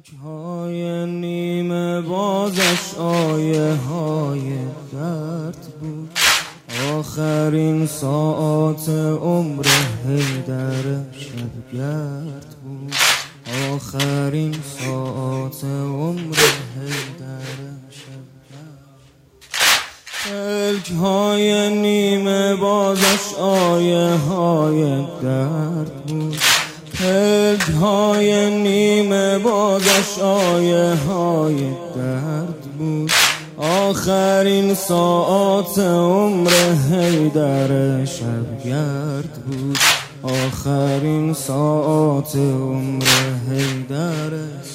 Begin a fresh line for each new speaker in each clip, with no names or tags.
های نیمه بازش آیه های درد بود. آخرین ساعات عمر حیدر شبگرد بود. آخرین ساعات عمر حیدر شبگرد. پلک های نیمه بازش آیه های درد بود. پلک های نیمه بازش آیه های درد بود. آخرین ساعات عمر حیدر شبگرد بود. آخرین ساعات عمر حیدر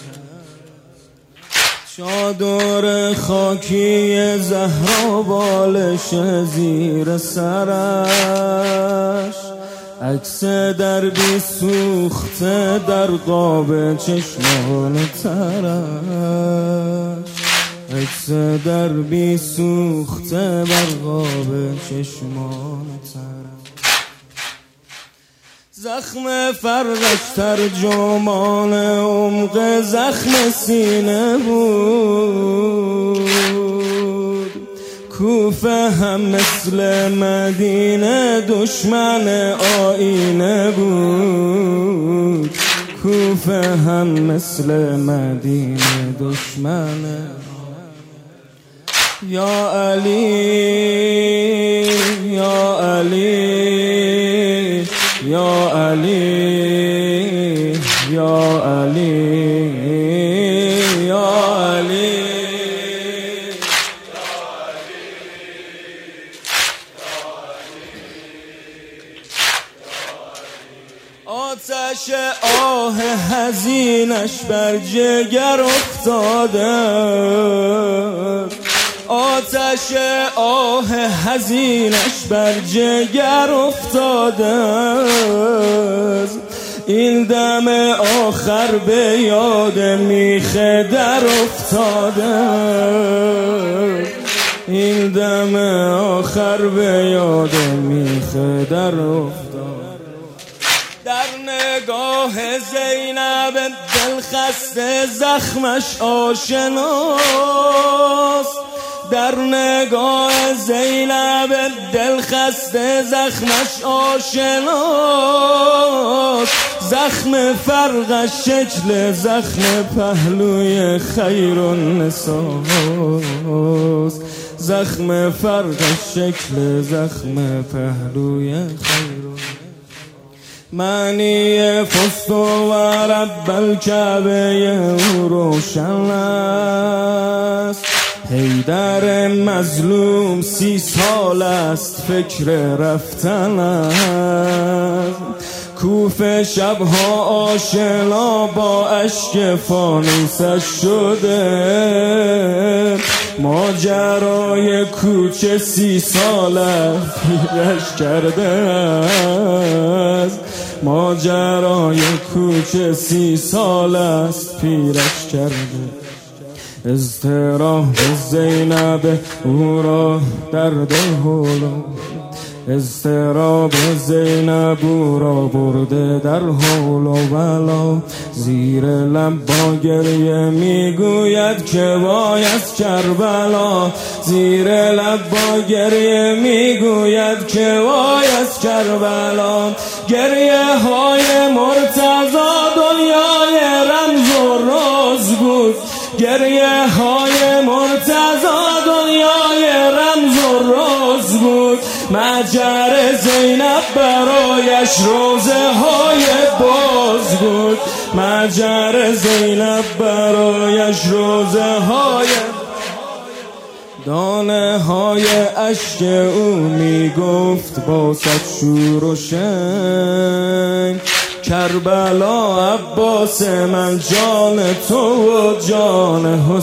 چادر خاکی زهرا بالش زیر سرش، عکس دربی سوخته در قاب چشمان ترش، عکس دربی سوخته بر قاب چشمان ترش. زخم فرقش ترجمان عمق زخم سینه بود. کوفه هم مثل مدینه دشمن آینه بود. کوفه هم مثل مدینه دشمن. یا علی یا علی یا علی یا علی یا علی. آتش آه حزینش بر جگر افتاده، آتش آه حزینش بر جگر افتاده. این دم آخر به یاد میخ در افتاده. این دم آخر به یاد میخ در افتاده. در نگاه زینب دلخسته زخمش آشناست. در نگاه زینب دلخسته زخمش آشناست. زخم فرقش شکل زخم پهلوی خیرالنساست. زخم فرقش شکل زخم پهلوی خیرالنساست. معنی فست و رب الکعبه او روشن است. حیدر مظلوم 30 سال است فکر رفتن است. کوفه شبها آشنا با اشک فانوسش شده. ماجرای کوچه 30 سال پیرش کرده است. ماجرای کوچه 30 سال است پیرش کرده. اضطراب زینب او را در دل هولو، اضطراب زینب او را برده در حول و بلا. زیر لب با گریه میگوید که وای از کربلا. زیر لب با گریه میگوید که وای از کربلا. گریه های مرتضی دنیای رمز و راز بود. گریه های مرتضی دنیای رمز و راز بود. مجر زینب برایش روزه های باز بود. مجر زینب برایش روزه های. دانه های اشک او می گفت با صد شور و شنگ. کربلا عباس من جان تو و جان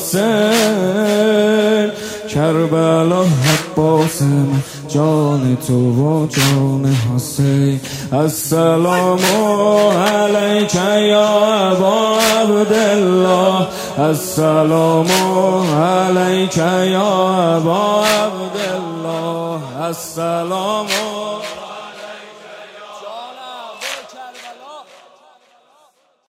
حسین. کربلا عباس من جان تو و جان حسین. السلام علیک یا ابا عبدالله. السلام علیک یا ابا عبدالله. السلام